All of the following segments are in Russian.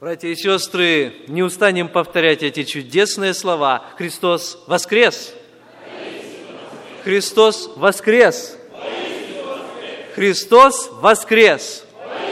Братья и сестры, не устанем повторять эти чудесные слова. Христос воскрес! Христос воскрес! Христос воскрес!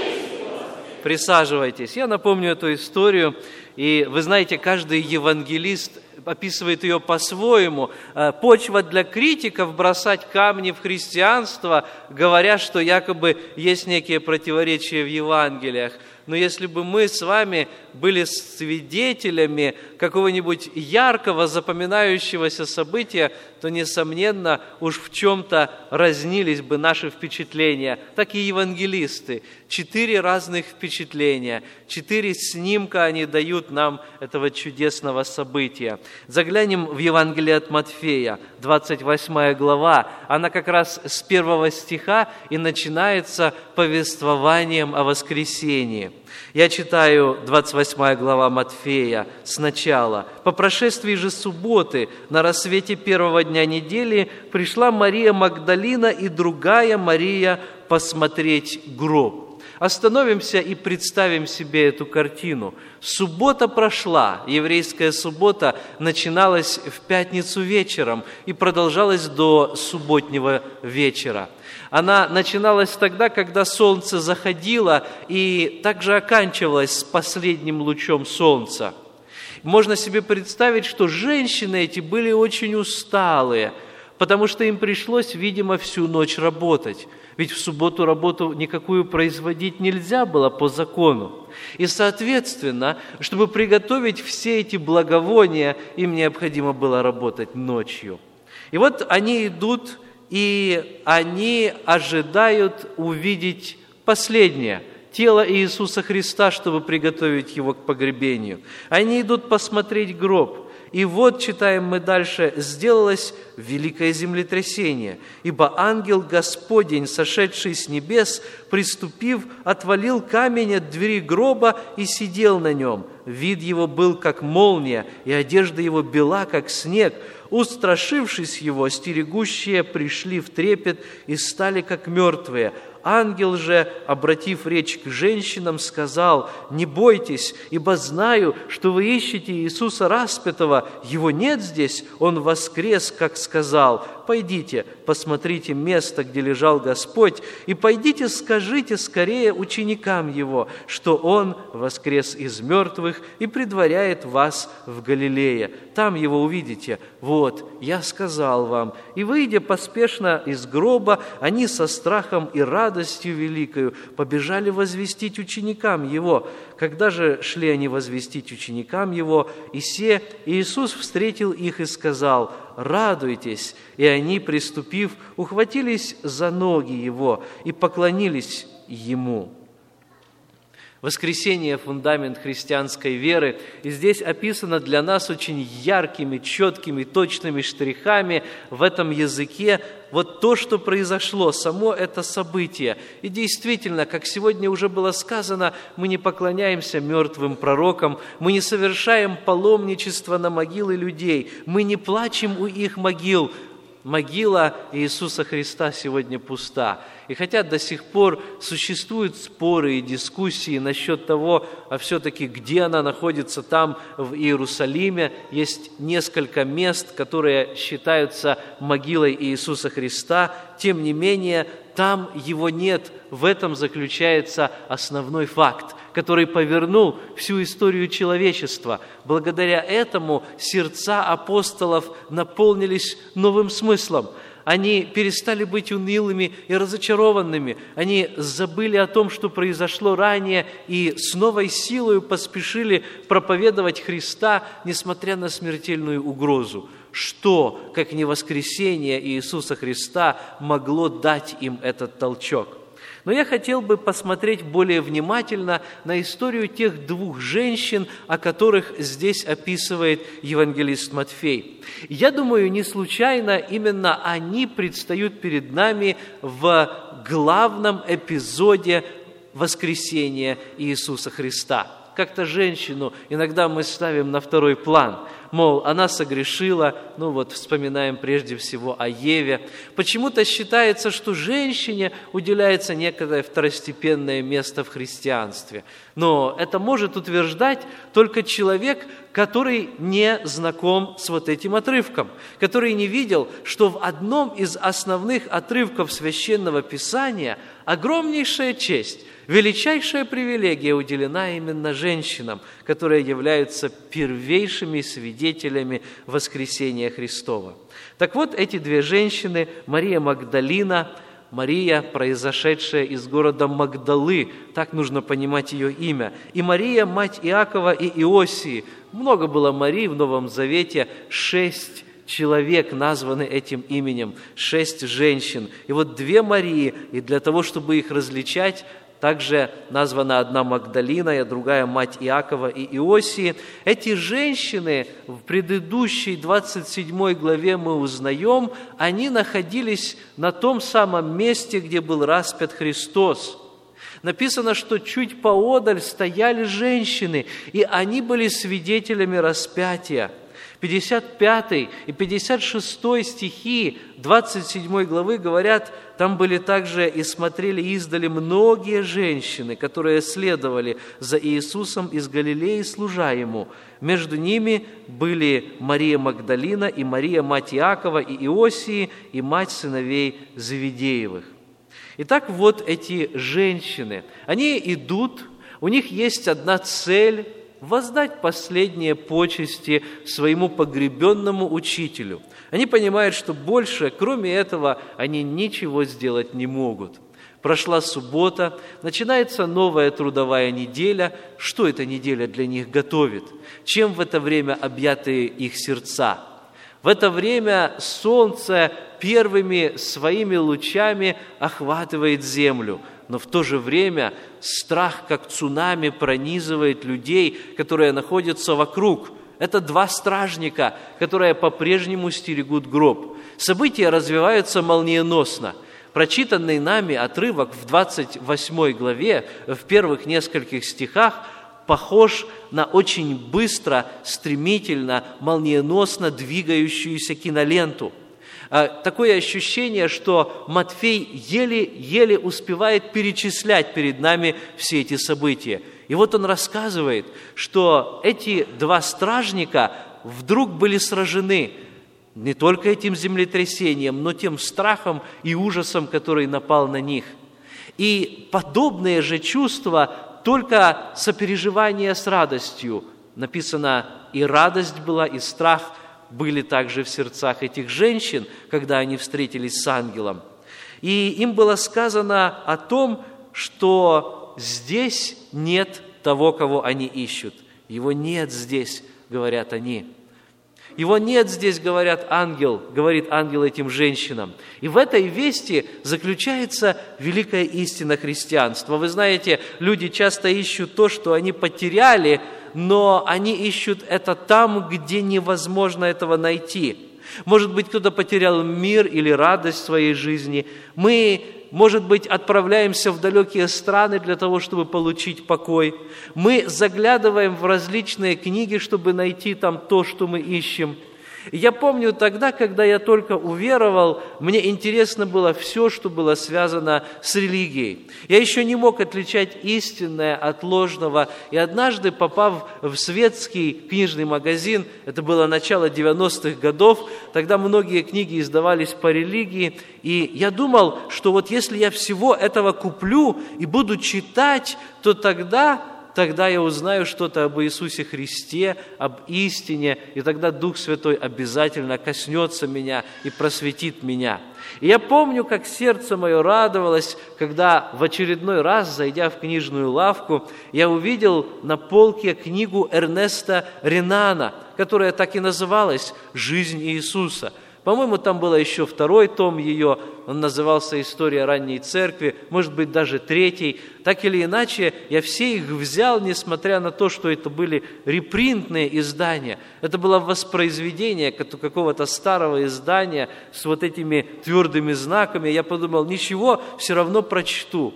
Присаживайтесь. Я напомню эту историю. И вы знаете, каждый евангелист описывает ее по-своему. Почва для критиков бросать камни в христианство, говоря, что якобы есть некие противоречия в Евангелиях. Но если бы мы с вами были свидетелями какого-нибудь яркого, запоминающегося события, то, несомненно, уж в чем-то разнились бы наши впечатления. Так и евангелисты. 4 разных впечатления, 4 снимка они дают нам этого чудесного события. Заглянем в Евангелие от Матфея, 28 глава. Она как раз с 1 стиха и начинается повествованием о воскресении. Я читаю 28 глава Матфея сначала. «По прошествии же субботы, на рассвете первого дня недели, пришла Мария Магдалина и другая Мария посмотреть гроб». Остановимся и представим себе эту картину. Суббота прошла, еврейская суббота начиналась в пятницу вечером и продолжалась до субботнего вечера. Она начиналась тогда, когда солнце заходило, и также оканчивалась с последним лучом солнца. Можно себе представить, что женщины эти были очень усталые, потому что им пришлось, видимо, всю ночь работать. Ведь в субботу работу никакую производить нельзя было по закону. И, соответственно, чтобы приготовить все эти благовония, им необходимо было работать ночью. И вот они идут, и они ожидают увидеть последнее – тело Иисуса Христа, чтобы приготовить его к погребению. Они идут посмотреть гроб. И вот, читаем мы дальше, «сделалось великое землетрясение, ибо ангел Господень, сошедший с небес, приступив, отвалил камень от двери гроба и сидел на нем. Вид его был, как молния, и одежда его бела, как снег. Устрашившись его, стерегущие пришли в трепет и стали, как мертвые. Ангел же, обратив речь к женщинам, сказал: «Не бойтесь, ибо знаю, что вы ищете Иисуса распятого. Его нет здесь, Он воскрес, как сказал. Пойдите, посмотрите место, где лежал Господь, и пойдите, скажите скорее ученикам Его, что Он воскрес из мертвых и предваряет вас в Галилее. Там Его увидите. Вот, я сказал вам». И, выйдя поспешно из гроба, они со страхом и радостью великою побежали возвестить ученикам Его. Когда же шли они возвестить ученикам Его, Иисус встретил их и сказал: «Радуйтесь!» И они, приступив, ухватились за ноги Его и поклонились Ему. Воскресение – фундамент христианской веры, и здесь описано для нас очень яркими, четкими, точными штрихами в этом языке вот то, что произошло, само это событие. И действительно, как сегодня уже было сказано, мы не поклоняемся мертвым пророкам, мы не совершаем паломничество на могилы людей, мы не плачем у их могил. Могила Иисуса Христа сегодня пуста. И хотя до сих пор существуют споры и дискуссии насчет того, а все-таки где она находится там, в Иерусалиме, есть несколько мест, которые считаются могилой Иисуса Христа, тем не менее, там его нет. В этом заключается основной факт, который повернул всю историю человечества. Благодаря этому сердца апостолов наполнились новым смыслом. Они перестали быть унылыми и разочарованными. Они забыли о том, что произошло ранее, и с новой силой поспешили проповедовать Христа, несмотря на смертельную угрозу. Что, как не воскресение Иисуса Христа, могло дать им этот толчок? Но я хотел бы посмотреть более внимательно на историю тех 2 женщин, о которых здесь описывает евангелист Матфей. Я думаю, не случайно именно они предстают перед нами в главном эпизоде воскресения Иисуса Христа. Как-то женщину иногда мы ставим на второй план. мол, она согрешила, вспоминаем прежде всего о Еве. Почему-то считается, что женщине уделяется некое второстепенное место в христианстве. Но это может утверждать только человек, который не знаком с вот этим отрывком, который не видел, что в одном из основных отрывков Священного Писания огромнейшая честь, величайшая привилегия уделена именно женщинам, которые являются первейшими свидетелями воскресения Христова. Так вот, эти две женщины, Мария Магдалина, Мария, произошедшая из города Магдалы, так нужно понимать ее имя, и Мария, мать Иакова и Иосии. Много было Марий в Новом Завете, 6 человек названы этим именем, 6 женщин. И вот 2 Марии, и для того, чтобы их различать, также названа одна Магдалина, а другая мать Иакова и Иосии. Эти женщины в предыдущей 27 главе мы узнаем, они находились на том самом месте, где был распят Христос. Написано, что чуть поодаль стояли женщины, и они были свидетелями распятия. 55 и 56 стихи 27 главы говорят, там были также и смотрели издали многие женщины, которые следовали за Иисусом из Галилеи, служа Ему. Между ними были Мария Магдалина и Мария, мать Иакова и Иосии, и мать сыновей Зеведеевых. Итак, вот эти женщины, они идут, у них есть одна цель – воздать последние почести своему погребенному учителю. Они понимают, что больше, кроме этого, они ничего сделать не могут. Прошла суббота, начинается новая трудовая неделя. Что эта неделя для них готовит? Чем в это время объяты их сердца? В это время солнце первыми своими лучами охватывает землю, но в то же время страх, как цунами, пронизывает людей, которые находятся вокруг. Это 2 стражника, которые по-прежнему стерегут гроб. События развиваются молниеносно. Прочитанный нами отрывок в 28 главе, в первых нескольких стихах, похож на очень быстро, стремительно, молниеносно двигающуюся киноленту. Такое ощущение, что Матфей еле-еле успевает перечислять перед нами все эти события. И вот он рассказывает, что эти 2 стражника вдруг были сражены не только этим землетрясением, но тем страхом и ужасом, который напал на них. И подобные же чувства, только сопереживание с радостью. Написано, и радость была, и страх были также в сердцах этих женщин, когда они встретились с ангелом. И им было сказано о том, что здесь нет того, кого они ищут. Его нет здесь, говорят они. Его нет здесь, говорит ангел этим женщинам. И в этой вести заключается великая истина христианства. Вы знаете, люди часто ищут то, что они потеряли, но они ищут это там, где невозможно этого найти. Может быть, кто-то потерял мир или радость в своей жизни. Мы, может быть, отправляемся в далекие страны для того, чтобы получить покой. Мы заглядываем в различные книги, чтобы найти там то, что мы ищем. Я помню тогда, когда я только уверовал, мне интересно было все, что было связано с религией. Я еще не мог отличать истинное от ложного. И однажды, попав в светский книжный магазин, это было начало 90-х годов, тогда многие книги издавались по религии, и я думал, что вот если я всего этого куплю и буду читать, то тогда я узнаю что-то об Иисусе Христе, об истине, и тогда Дух Святой обязательно коснется меня и просветит меня. И я помню, как сердце мое радовалось, когда в очередной раз, зайдя в книжную лавку, я увидел на полке книгу Эрнеста Ренана, которая так и называлась «Жизнь Иисуса». По-моему, там был еще 2 том ее, он назывался «История ранней церкви», может быть, даже 3. Так или иначе, я все их взял, несмотря на то, что это были репринтные издания. Это было воспроизведение какого-то старого издания с вот этими твердыми знаками. Я подумал, ничего, все равно прочту.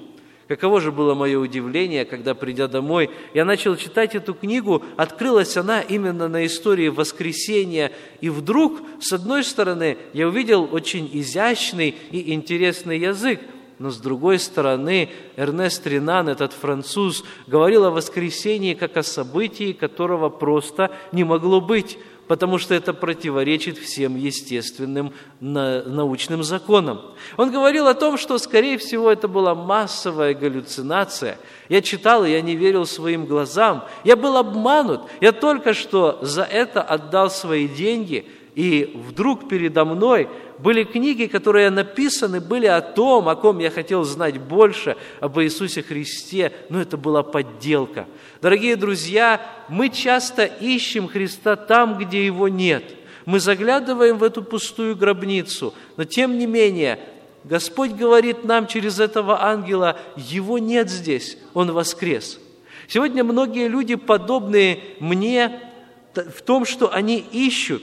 Каково же было мое удивление, когда, придя домой, я начал читать эту книгу, открылась она именно на истории воскресения, и вдруг, с одной стороны, я увидел очень изящный и интересный язык, но с другой стороны, Эрнест Ренан, этот француз, говорил о воскресении как о событии, которого просто не могло быть, потому что это противоречит всем естественным научным законам. Он говорил о том, что, скорее всего, это была массовая галлюцинация. Я читал, и я не верил своим глазам. Я был обманут. Я только что за это отдал свои деньги, и вдруг передо мной были книги, которые написаны были о том, о ком я хотел знать больше, об Иисусе Христе, но это была подделка. Дорогие друзья, мы часто ищем Христа там, где Его нет. Мы заглядываем в эту пустую гробницу, но тем не менее Господь говорит нам через этого ангела: Его нет здесь, Он воскрес. Сегодня многие люди, подобные мне, в том, что они ищут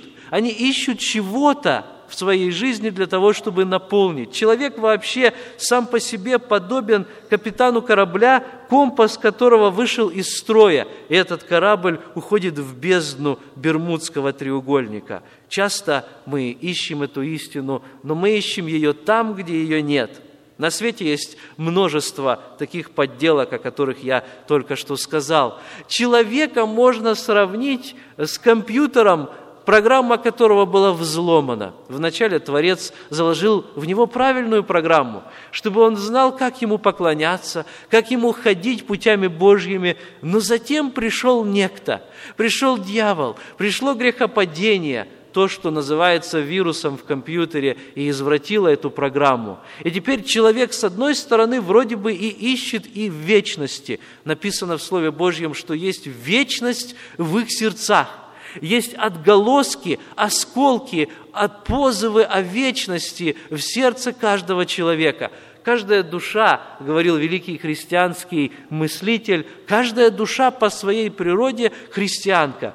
чего-то в своей жизни для того, чтобы наполнить. Человек вообще сам по себе подобен капитану корабля, компас которого вышел из строя, и этот корабль уходит в бездну Бермудского треугольника. Часто мы ищем эту истину, но мы ищем ее там, где ее нет. На свете есть множество таких подделок, о которых я только что сказал. Человека можно сравнить с компьютером, программа которого была взломана. Вначале Творец заложил в него правильную программу, чтобы он знал, как ему поклоняться, как ему ходить путями Божьими. Но затем пришел некто, пришел дьявол, пришло грехопадение, то, что называется вирусом в компьютере, и извратило эту программу. И теперь человек, с одной стороны, вроде бы и ищет и в вечности. Написано в Слове Божьем, что есть вечность в их сердцах. Есть отголоски, осколки, позывы о вечности в сердце каждого человека. Каждая душа, говорил великий христианский мыслитель, каждая душа по своей природе христианка.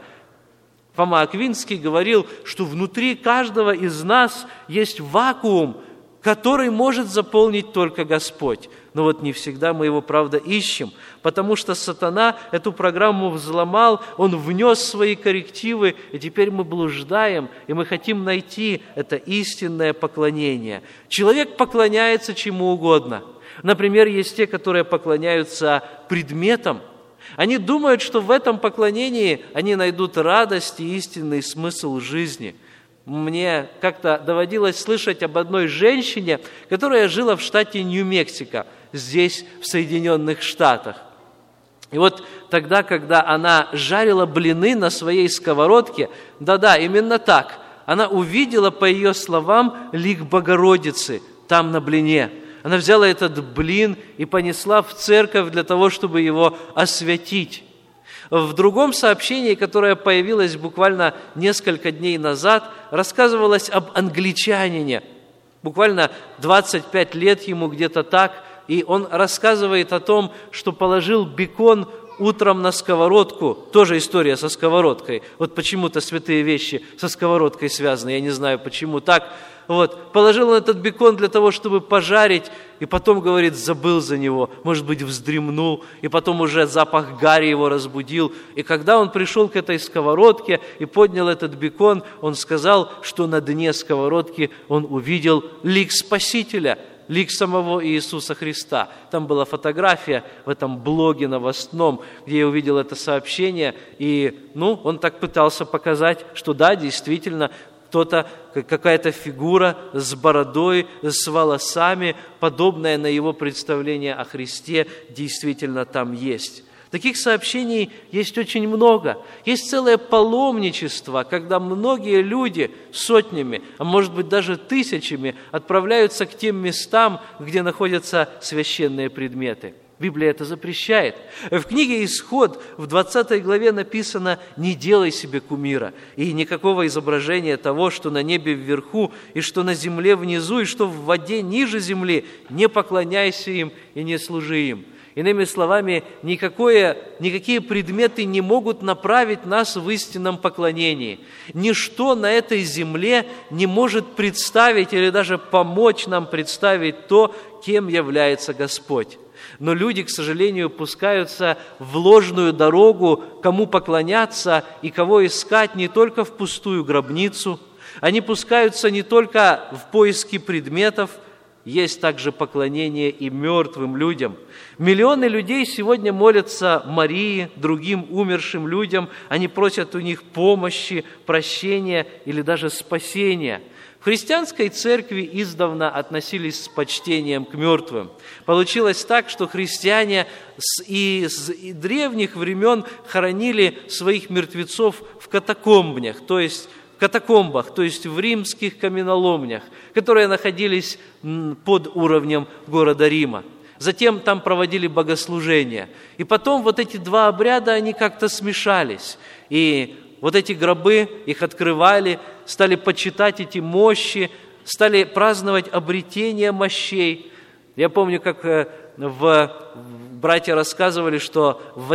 Фома Аквинский говорил, что внутри каждого из нас есть вакуум, который может заполнить только Господь. Но вот не всегда мы его, правда, ищем, потому что сатана эту программу взломал, он внес свои коррективы, и теперь мы блуждаем, и мы хотим найти это истинное поклонение. Человек поклоняется чему угодно. Например, есть те, которые поклоняются предметам. Они думают, что в этом поклонении они найдут радость и истинный смысл жизни. Мне как-то доводилось слышать об одной женщине, которая жила в штате Нью-Мексико, здесь, в Соединенных Штатах. И вот тогда, когда она жарила блины на своей сковородке, да-да, именно так, она увидела, по ее словам, лик Богородицы там на блине. Она взяла этот блин и понесла в церковь для того, чтобы его освятить. В другом сообщении, которое появилось буквально несколько дней назад, рассказывалось об англичанине. Буквально 25 лет ему, где-то так, и он рассказывает о том, что положил бекон утром на сковородку. Тоже история со сковородкой. Вот почему-то святые вещи со сковородкой связаны, я не знаю, почему так. Вот. Положил он этот бекон для того, чтобы пожарить, и потом, говорит, забыл за него, может быть, вздремнул, и потом уже запах гари его разбудил. И когда он пришел к этой сковородке и поднял этот бекон, он сказал, что на дне сковородки он увидел лик Спасителя, лик самого Иисуса Христа. Там была фотография в этом блоге новостном, где я увидел это сообщение, и он так пытался показать, что да, действительно, кто-то, какая-то фигура с бородой, с волосами, подобная на его представление о Христе, действительно там есть. Таких сообщений есть очень много. Есть целое паломничество, когда многие люди сотнями, а может быть даже тысячами отправляются к тем местам, где находятся священные предметы. Библия это запрещает. В книге «Исход» в 20 главе написано: «Не делай себе кумира, и никакого изображения того, что на небе вверху, и что на земле внизу, и что в воде ниже земли, не поклоняйся им и не служи им». Иными словами, никакие предметы не могут направить нас в истинном поклонении. Ничто на этой земле не может представить или даже помочь нам представить то, кем является Господь. Но люди, к сожалению, пускаются в ложную дорогу, кому поклоняться и кого искать не только в пустую гробницу. Они пускаются не только в поиски предметов, есть также поклонение и мертвым людям. Миллионы людей сегодня молятся Марии, другим умершим людям. Они просят у них помощи, прощения или даже спасения. В христианской церкви издавна относились с почтением к мертвым. Получилось так, что христиане с древних времен хоронили своих мертвецов в катакомбах, то есть в римских каменоломнях, которые находились под уровнем города Рима. Затем там проводили богослужения. И потом вот эти два обряда, они как-то смешались. И вот эти гробы, их открывали, стали почитать эти мощи, стали праздновать обретение мощей. Я помню, как братья рассказывали, что в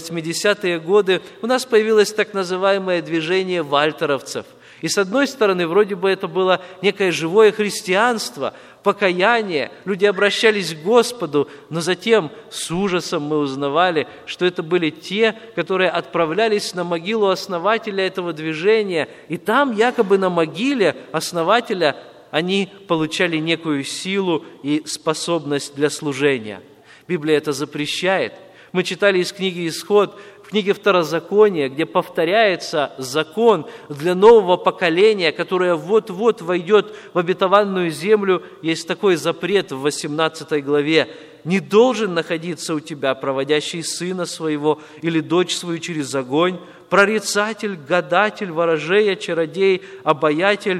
80-е годы у нас появилось так называемое движение вальтеровцев. И с одной стороны, вроде бы это было некое живое христианство, покаяние, люди обращались к Господу, но затем с ужасом мы узнавали, что это были те, которые отправлялись на могилу основателя этого движения, и там якобы на могиле основателя они получали некую силу и способность для служения. Библия это запрещает. Мы читали из книги «Исход», в книге Второзакония, где повторяется закон для нового поколения, которое вот-вот войдет в обетованную землю, есть такой запрет в 18 главе. «Не должен находиться у тебя проводящий сына своего или дочь свою через огонь, прорицатель, гадатель, ворожея, чародей, обаятель,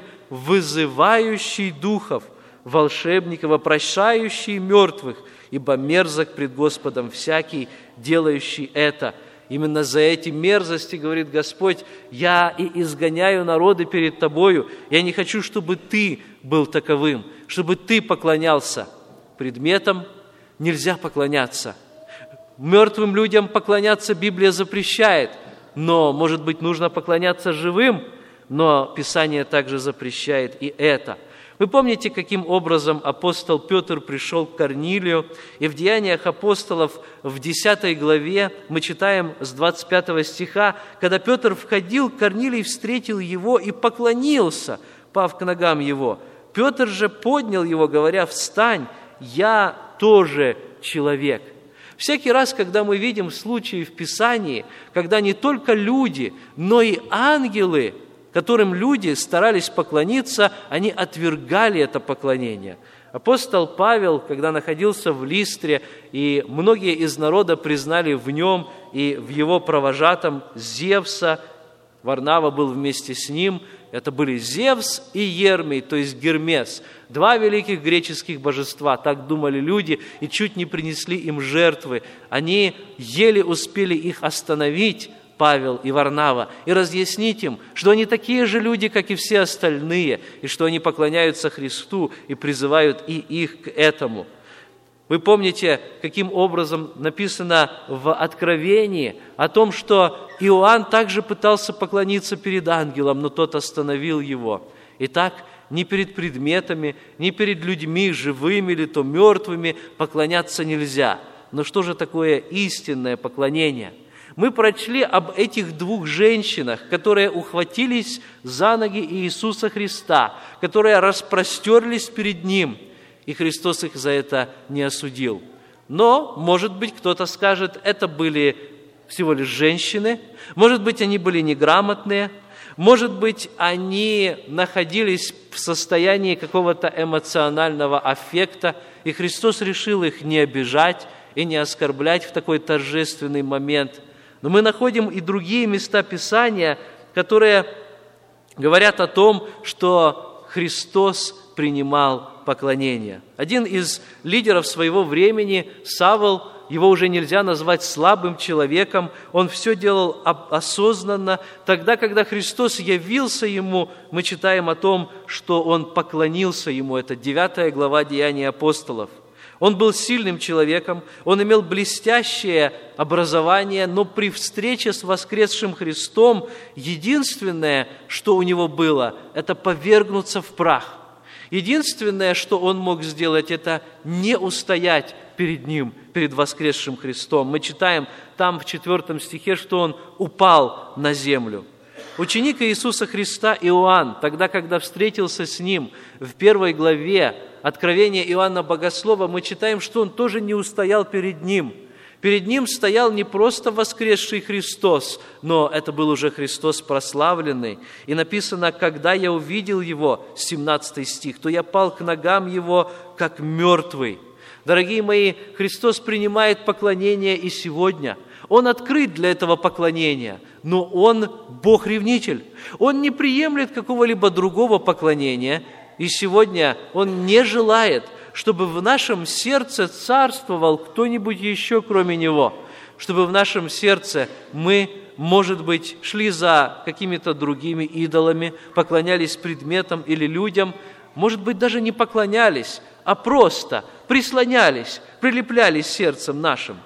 вызывающий духов, волшебников, опрошающий мертвых, ибо мерзок пред Господом всякий, делающий это». Именно за эти мерзости, говорит Господь, я и изгоняю народы перед тобою. Я не хочу, чтобы ты был таковым, чтобы ты поклонялся предметам. Нельзя поклоняться. Мертвым людям поклоняться Библия запрещает, но, может быть, нужно поклоняться живым, но Писание также запрещает и это. Вы помните, каким образом апостол Петр пришел к Корнилию, и в Деяниях апостолов в 10 главе мы читаем с 25 стиха, когда Петр входил, Корнилий встретил его и поклонился, пав к ногам его. Петр же поднял его, говоря: «Встань, я тоже человек». Всякий раз, когда мы видим случаи в Писании, когда не только люди, но и ангелы, которым люди старались поклониться, они отвергали это поклонение. Апостол Павел, когда находился в Листре, и многие из народа признали в нем и в его провожатом Зевса, Варнава был вместе с ним, это были Зевс и Ермий, то есть Гермес, два великих греческих божества, так думали люди, и чуть не принесли им жертвы. Они еле успели их остановить, Павел и Варнава, и разъяснить им, что они такие же люди, как и все остальные, и что они поклоняются Христу и призывают и их к этому. Вы помните, каким образом написано в Откровении о том, что Иоанн также пытался поклониться перед ангелом, но тот остановил его. Итак, ни перед предметами, ни перед людьми, живыми или то мертвыми, поклоняться нельзя. Но что же такое истинное поклонение? Мы прочли об этих двух женщинах, которые ухватились за ноги Иисуса Христа, которые распростерлись перед Ним, и Христос их за это не осудил. Но, может быть, кто-то скажет, это были всего лишь женщины, может быть, они были неграмотные, может быть, они находились в состоянии какого-то эмоционального аффекта, и Христос решил их не обижать и не оскорблять в такой торжественный момент. Но мы находим и другие места Писания, которые говорят о том, что Христос принимал поклонение. Один из лидеров своего времени, Савл, его уже нельзя назвать слабым человеком, он все делал осознанно. Тогда, когда Христос явился ему, мы читаем о том, что он поклонился ему. Это 9 глава Деяний апостолов. Он был сильным человеком, он имел блестящее образование, но при встрече с воскресшим Христом единственное, что у него было, это повергнуться в прах. Единственное, что он мог сделать, это не устоять перед Ним, перед воскресшим Христом. Мы читаем там в 4 стихе, что Он упал на землю. Ученик Иисуса Христа Иоанн, тогда, когда встретился с Ним в 1 главе Откровения Иоанна Богослова, мы читаем, что он тоже не устоял перед Ним. Перед Ним стоял не просто воскресший Христос, но это был уже Христос прославленный. И написано, когда я увидел Его, 17 стих, то я пал к ногам Его, как мертвый. Дорогие мои, Христос принимает поклонение и сегодня. Он открыт для этого поклонения, но Он Бог-ревнитель. Он не приемлет какого-либо другого поклонения, и сегодня Он не желает, чтобы в нашем сердце царствовал кто-нибудь еще, кроме Него, чтобы в нашем сердце мы, может быть, шли за какими-то другими идолами, поклонялись предметам или людям, может быть, даже не поклонялись, а просто прислонялись, прилеплялись сердцем нашим.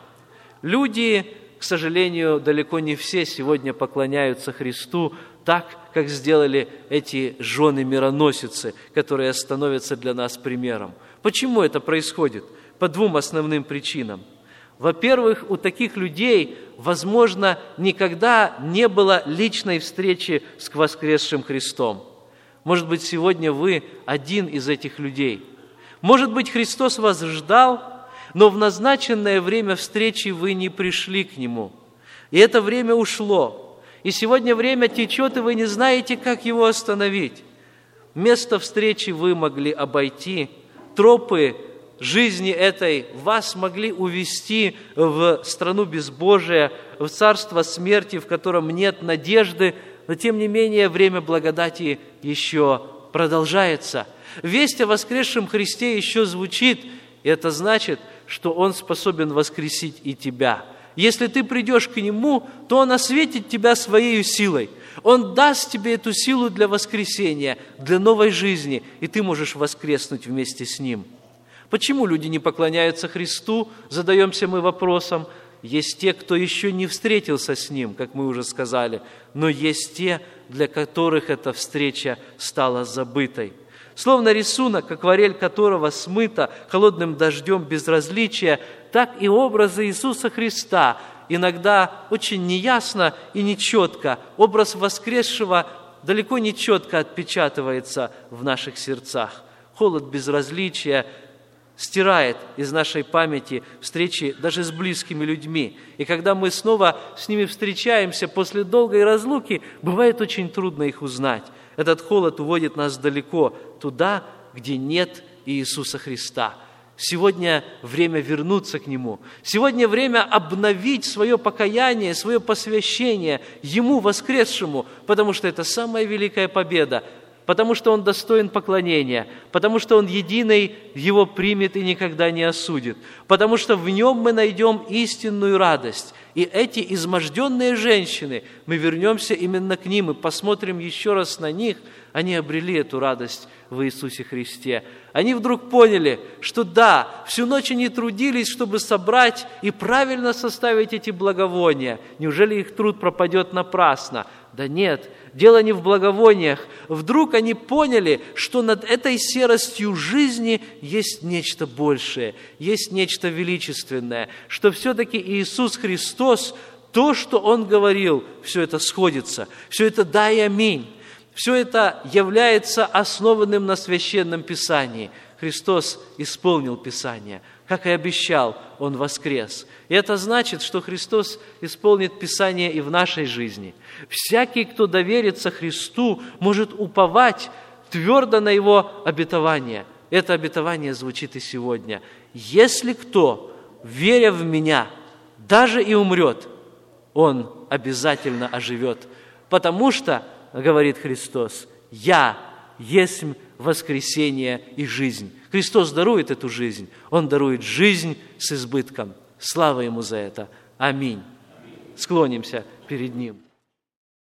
Люди, к сожалению, далеко не все сегодня поклоняются Христу так, как сделали эти жены-мироносицы, которые становятся для нас примером. Почему это происходит? По двум основным причинам. Во-первых, у таких людей, возможно, никогда не было личной встречи с воскресшим Христом. Может быть, сегодня вы один из этих людей. Может быть, Христос вас ждал, но в назначенное время встречи вы не пришли к Нему. И это время ушло. И сегодня время течет, и вы не знаете, как его остановить. Место встречи вы могли обойти, тропы жизни этой вас могли увести в страну безбожия, в царство смерти, в котором нет надежды, но тем не менее время благодати еще продолжается. Весть о воскресшем Христе еще звучит, и это значит, что Он способен воскресить и тебя. Если ты придешь к Нему, то Он осветит тебя Своей силой. Он даст тебе эту силу для воскресения, для новой жизни, и ты можешь воскреснуть вместе с Ним. Почему люди не поклоняются Христу? Задаемся мы вопросом. Есть те, кто еще не встретился с Ним, как мы уже сказали, но есть те, для которых эта встреча стала забытой. Словно рисунок, акварель которого смыта холодным дождем безразличия, так и образы Иисуса Христа иногда очень неясно и нечетко. Образ воскресшего далеко не четко отпечатывается в наших сердцах. Холод безразличия стирает из нашей памяти встречи даже с близкими людьми. И когда мы снова с ними встречаемся после долгой разлуки, бывает очень трудно их узнать. Этот холод уводит нас далеко, туда, где нет Иисуса Христа. Сегодня время вернуться к Нему. Сегодня время обновить свое покаяние, свое посвящение Ему, воскресшему, потому что это самая великая победа, потому что Он достоин поклонения, потому что Он единый Его примет и никогда не осудит, потому что в Нем мы найдем истинную радость. И эти изможденные женщины, мы вернемся именно к ним и посмотрим еще раз на них, они обрели эту радость в Иисусе Христе. Они вдруг поняли, что да, всю ночь они трудились, чтобы собрать и правильно составить эти благовония. Неужели их труд пропадет напрасно? Да нет, дело не в благовониях. Вдруг они поняли, что над этой серостью жизни есть нечто большее, есть нечто величественное, что все-таки Иисус Христос, то, что Он говорил, все это сходится, все это да и аминь. Все это является основанным на Священном Писании. Христос исполнил Писание. Как и обещал, Он воскрес. И это значит, что Христос исполнит Писание и в нашей жизни. Всякий, кто доверится Христу, может уповать твердо на Его обетование. Это обетование звучит и сегодня. «Если кто, веря в Меня, даже и умрет, он обязательно оживет, потому что, говорит Христос, «Я есть воскресение и жизнь». Христос дарует эту жизнь. Он дарует жизнь с избытком. Слава Ему за это. Аминь. Склонимся перед Ним.